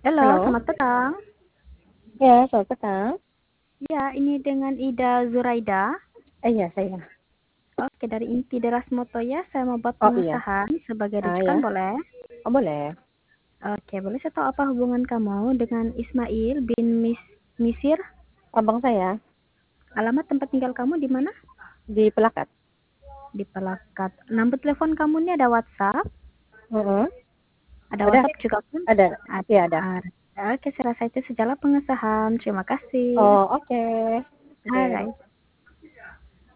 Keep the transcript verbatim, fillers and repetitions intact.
Halo, Halo. selamat petang. Ya, selamat petang. Ya, ini dengan Ida Zuraida. Eh, iya saya. Oke, dari Inti Deras Moto ya, saya mau buat Oh iya. pengesahan sebagai Ah rujukan ya. boleh? Oh boleh. Oke, boleh saya tahu apa hubungan kamu dengan Ismail bin Mis Misir? Abang saya Alamat tempat tinggal kamu di mana? di Pelakat. Di Pelakat. Nomor telepon kamu ini ada WhatsApp? Mm-mm. Ada Ada? WhatsApp juga kan? Ada. Ada. Iya ada. Oke, saya rasa itu sejalan pengesahan. Terima kasih. Oh oke. Oke. Alright.